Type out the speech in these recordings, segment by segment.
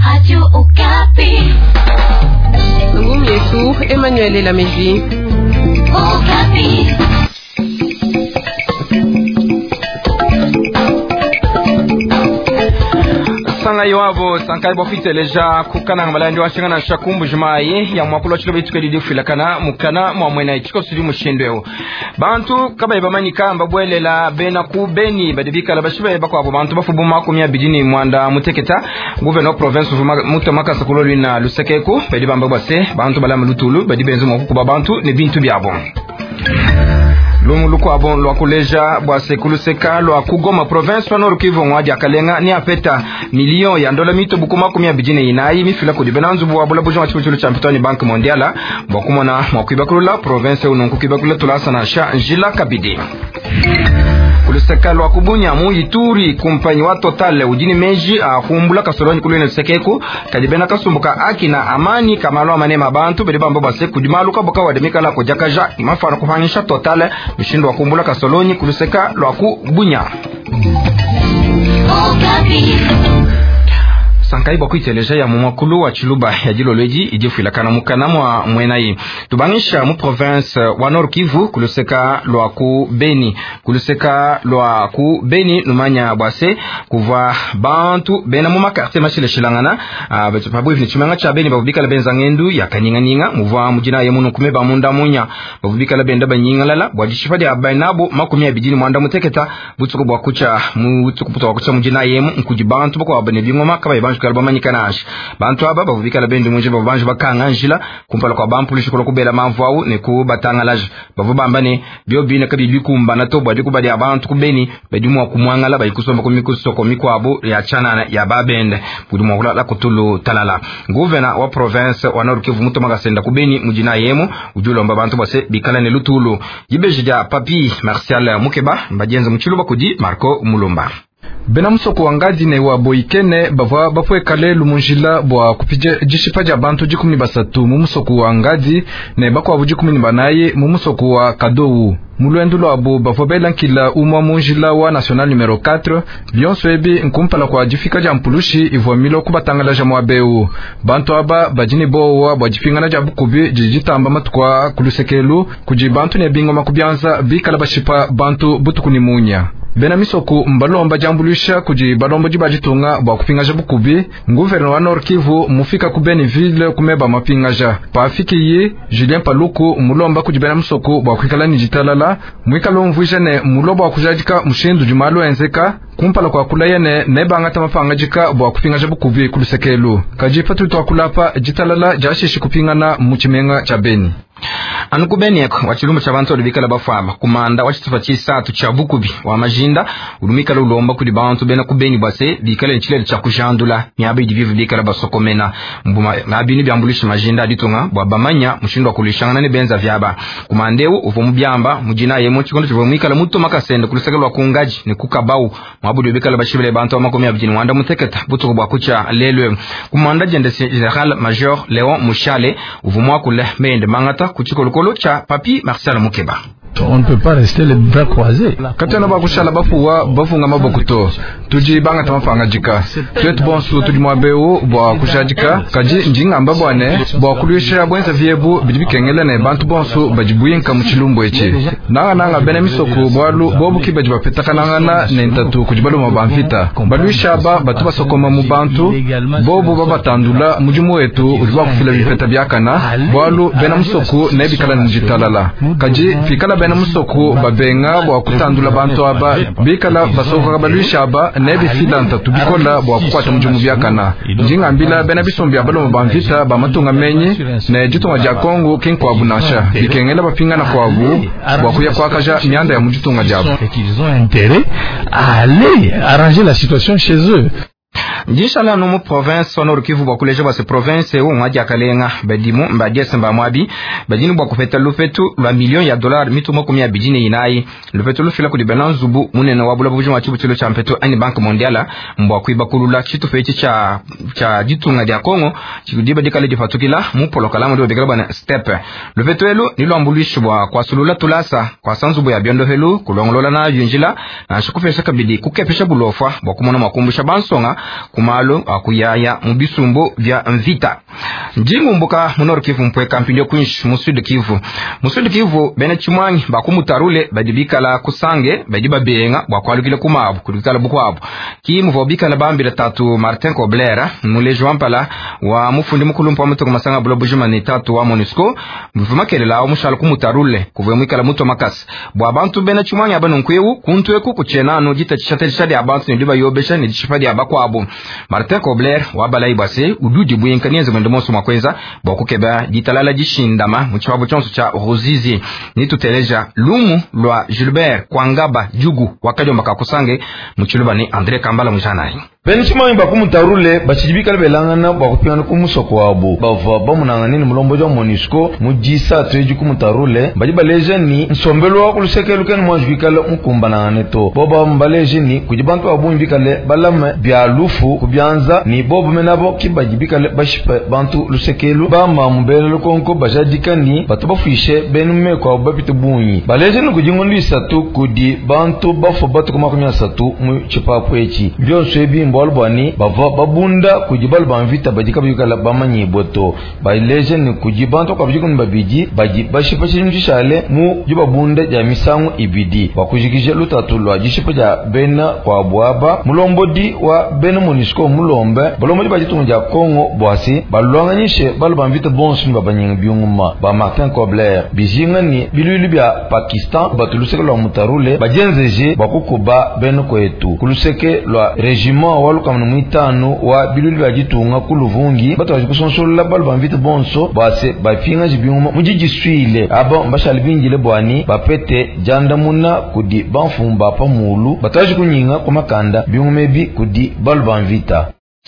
Radio Okapi. Ngumi yetu Emmanuel Lamezi. Okapi. Sanga yawabo sankai bofiteleja kukana ngamalandi washingana shakumbu jumaye ya mwakulo chilo bitu kedi filakana mukana mwamwena chiko sidi mushindweo bantu kaba ibamanika mbabwelela bena ku beni badibika labashiba bakwa abo bantu bafubuma kumya bidini mwanda muteketa gouverneur province mutamaka sakuloli na lusekeko badibamba base bantu balama lutulu badibenzo mwakuba bantu ne bintu byabo Lumu abon lwa kuleja bwa sekuluseka lwa kugoma province wa Nord Kivu ngwaji akalenga ni apeta milion ya dola mito bukuma kumia bijine inayi mifila kudibenanzu buwa bula bujo wachipuchulu champitoni banki mondiala mwakumona mwakuibakulula province unonkukibakulula tulasa na sha njila kabidi kuluseka lwa kubunya mu Ituri kumpanyi wa Total ujini meji kumbula kasoloni kulwene lusekeku kadibena kasumbuka aki na amani kamalwa manema bantu bedibamba base kudimaluka boka wademika la kujakaja imafana kufanyisha Total mishindo wa kumbula kasoloni kuluseka lwa kubunya sankai boku iteleja ya mwamakulu wa chiluba ya jiloloji ijifilakana mukana mwa mwenayi tubangisha mu province wa Nord Kivu kuluseka lwa ku Beni kuluseka lwa ku Beni numanya bwase kuva bantu bena mu makartie machile shilangana babu ivni chimanga cha Beni babubika la benza ngendu ya kaninga muva mujina ye munu kumeba munda munya babubika la benda banyinga lala bwadishifadi abainabo makumi abidini mwanda muteketa butsuko bwa kucha mutsuko puto wa kucha mujina ye mkuji bantu bako abane bingoma kaba ibanju kalba manyikanash bantu aba babubika la bendu muje babanju bakanga njila kumpala kwa bampulishi kulo kubela manvwawu ne ku batangalaje bavubambane byo bina kabibi kumba na tobwa dikubadi abantu kubeni badimu kumwangala bayikusomba kumikusoko mikwabo ya chana ya babende budimu la kutulu talala gouverneur wa province wa Nord Kivu mutomaka senda kubeni mujina yemo ujulomba bantu base bikala ne lutulu yibejja papi Martial Mukeba mbajenza muchiluba kudi Marco Mulumba bena musoko wangadi ne wa boikene bava bafwe kale lumunjila bwa kupije jishipaja bantu 13 mu musoko wangadi ne bakwa bu 18 mu musoko wa Kadowu mulwendu lwabo bafobela nkila umwa munjila wa national numero 4 bionso ebi nkumpala kwa jifika ja mpulushi ivomilo kubatangala ja mwabeu bantu aba bajini bowa bwajifingana ja bukubi jijitamba matukwa kulusekelu kujibantu ne bingo makubyanza bikala bashipa bantu butukuni munya bena misoku mbalomba jambulisha kuji balombo jibajitunga bwa kupingaja bukubi gouverneur wa Nord Kivu mufika ku Beniville kumeba mapingaja pafiki yi Julien Paluku mulomba kuji bena misoku bwa kwikala ni jitalala mwikalo mvujene mulobo wa kujajika mushindu jumalo enzeka kumpala kwa kulayene nebangata mapangajika bwa kupingaja bukubi kulusekelu kajipa tutwakulapa jitalala jashishi kupingana muchimenga cha Beni Anukubenieko wachilumba cha bantu olibikala bafaba kumanda wachitufa chisatu cha bukubi wa majinda ulumikala ulomba kudi bantu bena kubeni base bikala nchilele cha kujandula miabe idivivu bikala basokomena mbuma mabini byambulishi majinda aditunga bwabamanya mushindo wa kulishangana ne benza vyaba kumandeu uvomu byamba mujina ye mochikondo chivomikala muto makasende kulisekala wakungaji ni kukabau mwabudu bikala bashibele bantu wa makomi abijini wanda muteketa butuko bwa kucha lelwe kumanda jende general major Leon Mushale uvomu wakule mende mangata kuchiko lukolo cha papi Martial Mukeba. On ne peut pas rester les bras croisés. Katana bakushala bafuwa bafunga mabokuto tuji banga tamafanga jika twetu bonsu tuji mwabeu bwa kushajika kaji njinga mbabwane bwa kulisha bwenza vyebu bidibikengele ne bantu bonsu bajibuyinka muchilumbu eche nanga bene misoku bwalu bobu kibaji bapetaka nangana ne ntatu kujibalu mabamfita baluisha batu basokoma mu bantu bobu babatandula mujumu wetu uliba kufila bipeta byakana bwalu bene misoku ne bikala njitalala kaji fikala bena musoko babenga bwa kutandula bantu aba bikala basoka baluisha aba nebi filanta tubikola bwa kukwata mujumu byakana njinga mbila bena bisombi abalo bamvita bamatunga menyi ne jitunga ja Kongo kinkwa bunasha bikengela bapingana kwa bu bwa kuya kwakaja myanda ya mujitunga jabo ils ont intérêt à aller arranger la situation chez eux. Jishala no mu province wa Nord Kivu bwa kuleja bwa province wo ngwaji akalenga badimu mbadiyese mba mwabi badini bwa kufeta lufetu lwa milion ya dolar mitumo kumi ya bijine inayi lufetu lufila kudi benanzubu munene wabula buju wa chibu chilo cha mpeto ani bank mondiala mbwa kuiba kulula chitu fechi cha jitunga dia Kongo chikudiba dikale difatukila mu polokala mu de bana step lufetu elu nilo ambulishwa kwa sulula tulasa kwa sanzubu ya biondo helu kulongolola na yunjila na shukufesha kabidi kukepesha bulofa bwa kumona makumbusha bansonga kumalo akuyaya mubisumbo vya mvita. Njingu mbuka munor Kivu mpwe kampinyo kunsh musud Kivu bene chimwangi bakumutarule badibikala kusange badiba benga bakwalukile kumabu kudukala bukwabu ki muvobikala bambira tatu Martin Kobler mulejo wampala wa mufundi mukulumpa wa mutu kumasanga bulobujuma ni tatu wa MONUSCO mvumakelela wa mushal kumutarule kuvemwikala mutu makasi bwa bantu bene chimwangi abanu nkwewu kuntueku kuchenano jita chishatelishadi abantu nidiba yobesha ni jishifadi abakwabu. Martin Kobler wabala ibase ududi buyenkanienze mwendomosu makwenza bokukeba jitalala jishindama mchiwabu chonsu cha Ruzizi ni tuteleja lumu lwa Gilbert Kwangaba Jugu wakajomba kakusange mchiluba ni Andre Kambala mjanayi. Benchimani bakumutarule bachijibikala belangana bakupingana kumusoko wabo bava bamunanganini mulombo jwa MONUSCO mujisa tweji kumutarule bajiba lejeni nsombelo wakulusekelukeni mwajibikala mukumbanangane to boba mbalejeni kujibantu wabumbikale balame byalufu kubyanza ni bobo menabo kibajibikale bashipa bantu lusekelu bama mubele lukonko bajadikani batubafishe benume kwa babitu bunyi balejeni kujingondisa tu kudi bantu bafo batu kumakumya satu mchipapu echi byonso ebi bolbani bava babunda kujibal banvita bajika bikala bamanyi boto baileje ni kujibanto kwa bijiko mbabiji baji bashipa chishale mu jibabunda ja misangu ibidi bakujikije lutatulwa jishipa ja bena kwa bwaba mulombodi wa bena MONUSCO mulombe balomodi bajitunja Kongo bwasi balwanganyishe balbanvita bonsu babanyeng byunguma ba Martin Kobler bijinga ni bilulu bya Pakistan batuluseke lwa mutarule bajenzeje bakukuba bena kwetu kuluseke lwa regiment waluka mwitano wa bilulu bajitunga kuluvungi bataje kusonsola balbanvita bonso base bafinga jibyunguma mujijiswile aba mbashali bingile bwani bapete janda muna kudi banfumba pa mulu bataje kunyinga kumakanda byungumebi kudi balbanvita.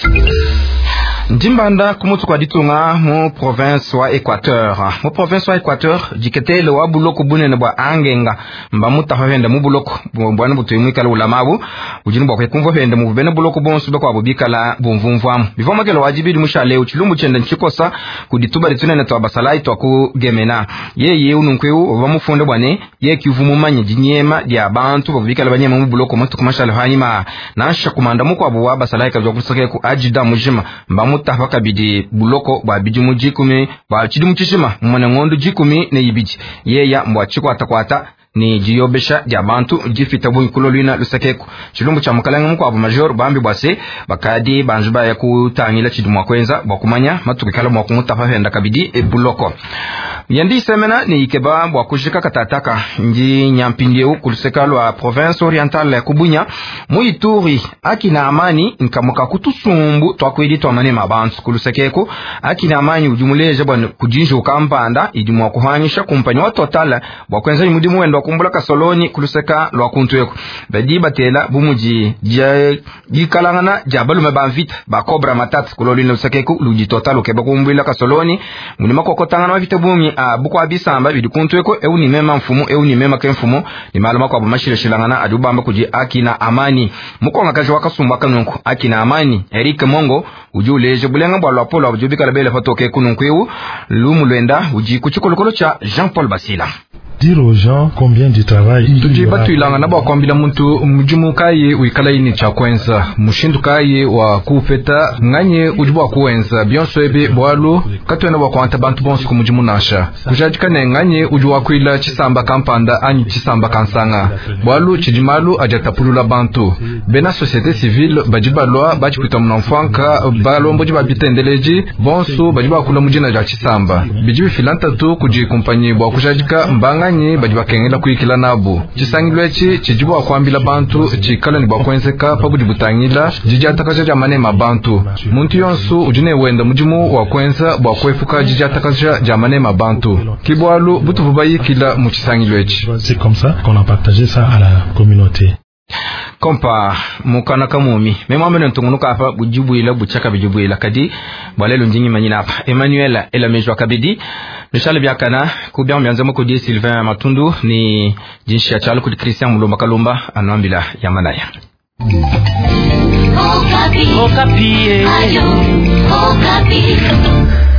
Njimbanda kumutu kwa ditunga mu province wa Equateur. Mu province wa Equateur jiketele wa buloko bunene bwa angenga mbamuta hwende mu buloko bwana butuimwikala ulamabu ujinu bwa kwekumvo hwende mu bene buloko bonsu bwa bubikala bumvumvamu bivoma kelo wajibidi mushale uchilumbu chende nchikosa kudituba litunene to basalai to ku gemena yeye ununkweu bamufunde bwane ye kivumu manye jinyema ya bantu bubikala banyema mu buloko mutu kumashale hanyima nasha kumanda mu kwa bwa basalai ka kusake ku ajida mujima mutafaka bidi buloko ba bidi mujikumi ba chidi muchishima mwana ngondo jikumi ne yibiji yeya mwachiko atakwata ni jiyobesha jabantu jifita bunkulolina lusakeku chilumbu cha mukalanga muko abo major bambi bwase bakadi banjuba ya kutangila chidumwa kwenza bakumanya matukikala mwa kumutafa henda kabidi buloko yandi semena ni ikeba bwa kushika katataka nji nyampindie ukuluseka lwa province orientale kubunya muituri akina amani nkamuka kutusumbu twakwedi twamane mabantu kulusekeko akina amani ujumuleje bwa kujinjo kampanda idumwa kuhanyisha kumpanya wa total bwa kwenza imudimu wendo kumbula kasoloni kuluseka lwa kuntueko badi batela bumuji jikalangana jabalume banvita bakobra matatu kulolina lusekeko luji total ukeba kumbula kasoloni munima kokotangana wavita bumi buko abisamba bidukuntueko euni mema mfumu euni mema kemfumu ni malama kwa bumashire shilangana adubamba kuji akina amani mukonga kaje wakasumba kanunku akina amani Eric Mongo ujuleje bulenga bwa lwapolo abujubika labele fatoke kununkweu lumulwenda uji kuchikolokolo cha Jean-Paul Basila. Dire aux gens combien de travail tujibatu ilanga nabo kwambila muntu mjumu kaye uikala ini cha kwenza mushindu kaye wa kufeta nganye ujibwa kuwenza bionso ebe bwalu katwena wa kwanta bantu bonsu kumujimu nasha kujajikane nganye ujwa kuila chisamba kampanda anyi chisamba kansanga bwalu chijimalu ajatapulula bantu bena société civile bajibalwa bachikuta mnamfanka balombo jiba bitendeleji bonsu bajiba kula mujina ja chisamba bijibi filanta tu kujikumpanyi bwa kujajika mbanga nyi bajibakengela kuikila nabu chisangilwechi chijibwa kwambila bantu chikala ni bakwenzeka pabudibutangila jijatakaja jamane mabantu muntu yonsu ujine wenda mujimu wa kwenza bwa kwefuka jijatakaja jamane mabantu kibwalu butuvubayikila mu chisangilwechi. C'est comme ça qu'on a partagé ça à la communauté. Kompa mukana kamumi mema meno ntungunuka hapa bujibuila buchaka bijibuila kadi balelo njingi manyina hapa Emmanuel Elamejwa kabidi nishale byakana kubya myanzamo ko di Sylvain Matundu ni jinshi ya chalo kudi Christian Mulomba Kalumba anambila ya manaya Okapi. Okapi. Ayo. Okapi.